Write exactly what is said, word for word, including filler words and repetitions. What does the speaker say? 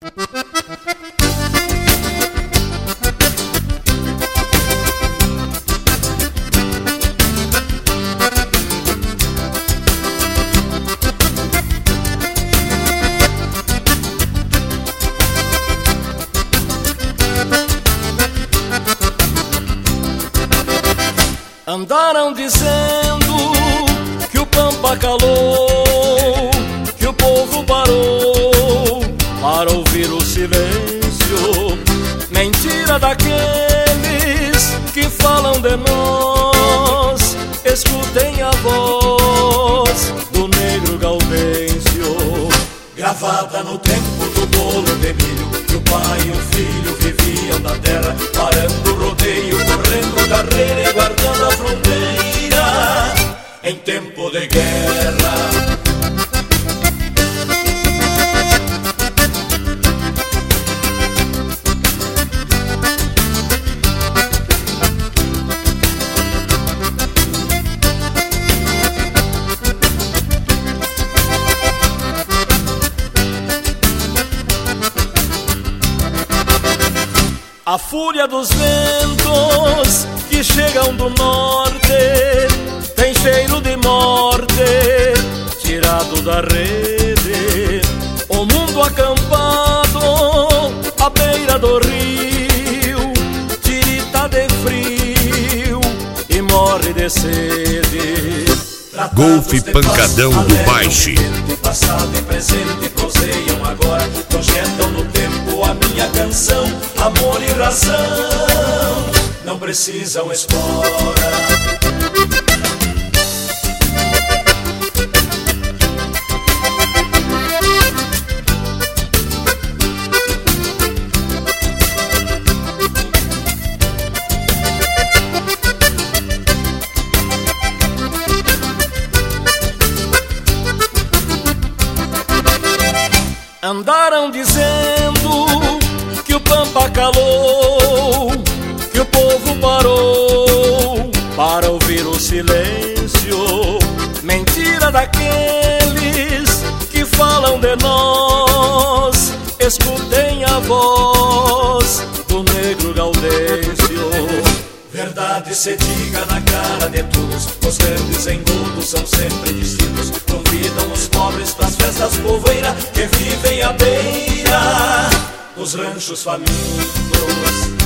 Andaram dizendo que o Pampa calou, que o povo parou para ouvir o silêncio. Mentira daqueles que falam de nós. Escutem a voz do negro Gaudêncio, gravada no tempo do bolo de milho, que o pai e o filho viviam da terra, parando o rodeio, correndo carreira e guardando a fronteira em tempo de guerra. A fúria dos ventos que chegam do norte tem cheiro de morte tirado da rede. O mundo acampado à beira do rio tirita de frio e morre de sede. Golfe Pancadão do Baixe. Passado e presente proseiam agora, projetam no tempo a minha canção. Amor e razão não precisam espora. Andaram dizendo que o Pampa calou, que o povo parou para ouvir o silêncio. Mentira daqueles que falam de nós. Escutem a voz do negro Gaudêncio. Verdade se diga na cara de todos, os grandes engodos são sempre distintos. Convidam os pobres pras festas povoeiras que vivem à beira dos ranchos famintos.